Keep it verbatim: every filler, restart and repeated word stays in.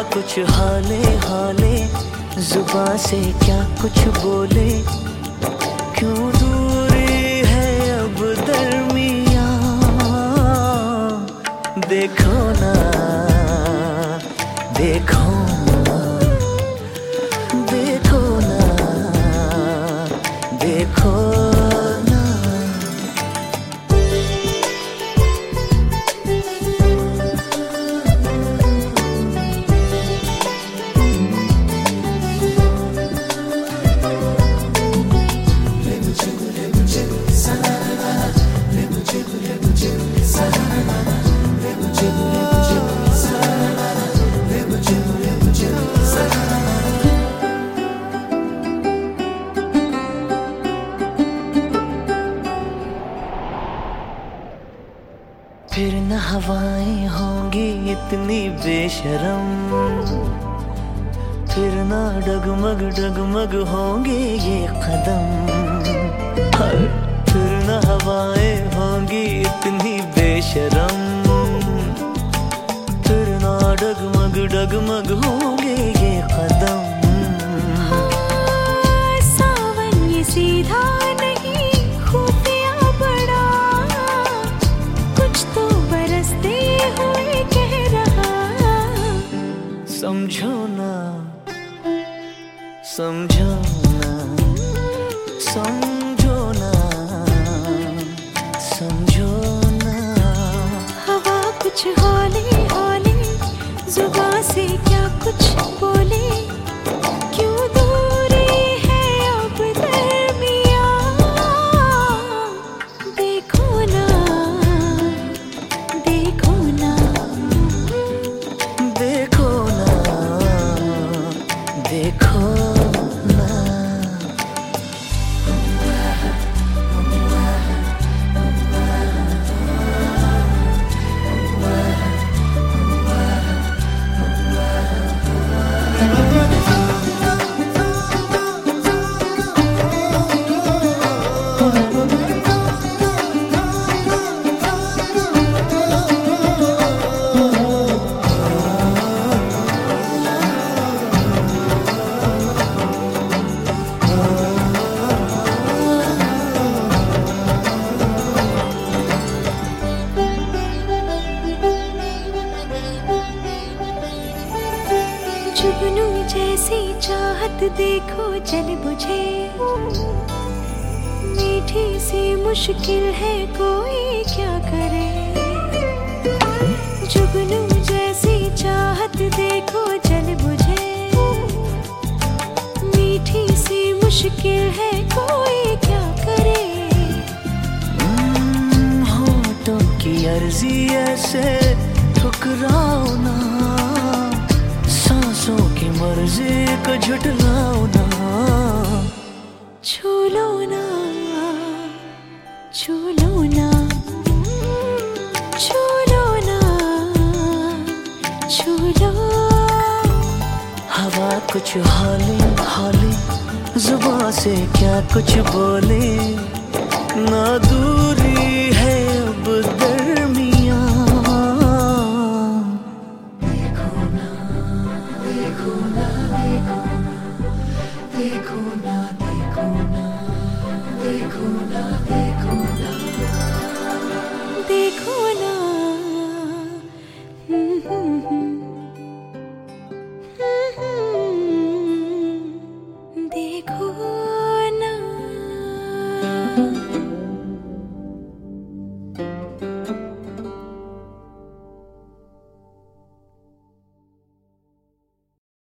कुछ हाले हाले, जुबां से क्या कुछ बोले, क्यों दूरी है अब दरमियां। देखो ना देखो ना देखो ना देखो ना। फिर न हवाएं होंगी इतनी बेशरम, फिर ना डगमग डगमग होंगे ये कदम। फिर न हवाएं होंगी इतनी बेशरम, फिर ना डगमग डगमग होंगे ये कदम। सावन ये सीधा नहीं, खुफिया बड़ा, कुछ तो बरसते हुए कह रहा। समझो ना समझो ना समझो ना समझो ना। हवा कुछ हौले हौले, जुबां से क्या कुछ बोले, क्यों दूरी है अब दरमियां। देखो ना देखो ना देखो ना देखो ना। जुगनू जैसी चाहत देखो जल बुझे, मीठी सी मुश्किल है कोई क्या करे। जुगनू जैसी चाहत देखो जल बुझे, मीठी सी मुश्किल है कोई क्या करे। होठों की अर्जी ऐसे ठुकराओ ना, सांसों की मर्जी को झुठलाओ ना। छू लो ना छू लो ना छू लो ना छू लो। हवा कुछ हौले हौले, जुबां से क्या कुछ बोले, ना दूरी है अब दरमियां। देखो ना देखो ना देखो ना देखो ना देखो ना देखो ना देखो ना हम्म, हम्म, हम्म, देखो ना।